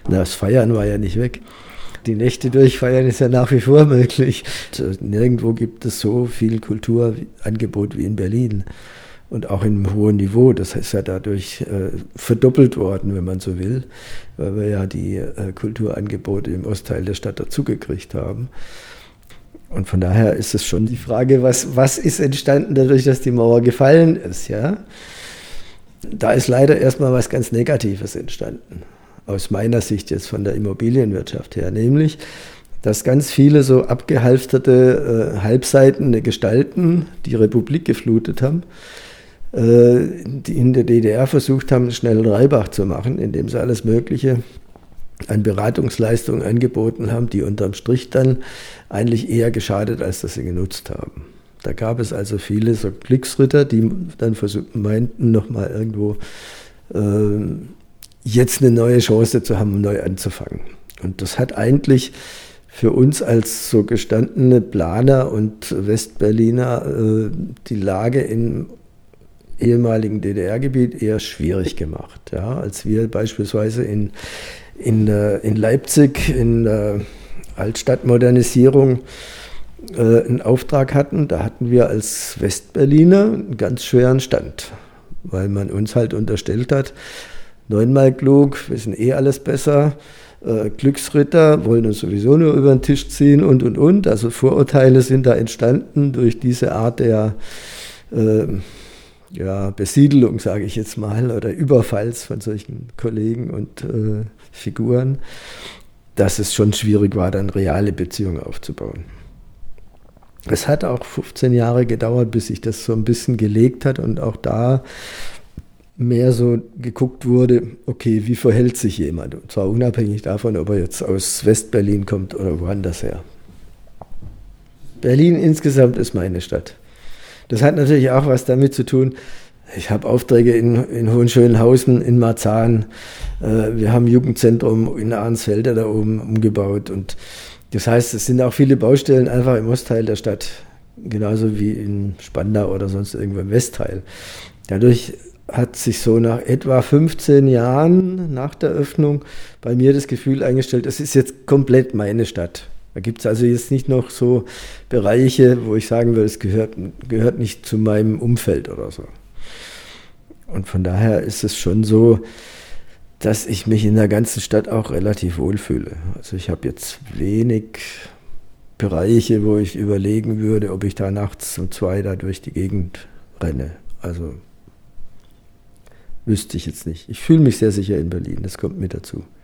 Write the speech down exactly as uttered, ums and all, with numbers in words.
Na, das Feiern war ja nicht weg. Die Nächte durchfeiern ist ja nach wie vor möglich. Nirgendwo gibt es so viel Kulturangebot wie in Berlin. Und auch in einem hohen Niveau. Das ist ja dadurch äh, verdoppelt worden, wenn man so will, weil wir ja die äh, Kulturangebote im Ostteil der Stadt dazugekriegt haben. Und von daher ist es schon die Frage, was, was ist entstanden dadurch, dass die Mauer gefallen ist, ja? Da ist leider erstmal was ganz Negatives entstanden. Aus meiner Sicht jetzt von der Immobilienwirtschaft her, nämlich, dass ganz viele so abgehalfterte äh, halbseitende Gestalten die Republik geflutet haben, äh, die in der D D R versucht haben, einen schnellen Reibach zu machen, indem sie alles Mögliche an Beratungsleistungen angeboten haben, die unterm Strich dann eigentlich eher geschadet, als dass sie genutzt haben. Da gab es also viele so Glücksritter, die dann versuchten, meinten, nochmal irgendwo äh, jetzt eine neue Chance zu haben, neu anzufangen. Und das hat eigentlich für uns als so gestandene Planer und Westberliner äh, die Lage im ehemaligen D D R-Gebiet eher schwierig gemacht. Ja, als wir beispielsweise in, in, äh, in Leipzig in der Altstadtmodernisierung äh, einen Auftrag hatten, da hatten wir als Westberliner einen ganz schweren Stand, weil man uns halt unterstellt hat, neunmal klug, wissen eh alles besser, äh, Glücksritter, wollen uns sowieso nur über den Tisch ziehen und, und, und. Also Vorurteile sind da entstanden durch diese Art der äh, ja, Besiedelung, sage ich jetzt mal, oder Überfalls von solchen Kollegen und äh, Figuren, dass es schon schwierig war, dann reale Beziehungen aufzubauen. Es hat auch fünfzehn Jahre gedauert, bis sich das so ein bisschen gelegt hat und auch da mehr so geguckt wurde, okay, wie verhält sich jemand? Und zwar unabhängig davon, ob er jetzt aus Westberlin kommt oder woanders her. Berlin insgesamt ist meine Stadt. Das hat natürlich auch was damit zu tun, ich habe Aufträge in, in Hohenschönhausen, in Marzahn, äh, wir haben ein Jugendzentrum in Arnsfelder da oben umgebaut und das heißt, es sind auch viele Baustellen einfach im Ostteil der Stadt, genauso wie in Spandau oder sonst irgendwo im Westteil. Dadurch hat sich so nach etwa fünfzehn Jahren nach der Öffnung bei mir das Gefühl eingestellt, das ist jetzt komplett meine Stadt. Da gibt es also jetzt nicht noch so Bereiche, wo ich sagen würde, es gehört, gehört nicht zu meinem Umfeld oder so. Und von daher ist es schon so, dass ich mich in der ganzen Stadt auch relativ wohlfühle. Also ich habe jetzt wenig Bereiche, wo ich überlegen würde, ob ich da nachts um zwei da durch die Gegend renne. Also wüsste ich jetzt nicht. Ich fühle mich sehr sicher in Berlin, das kommt mit dazu.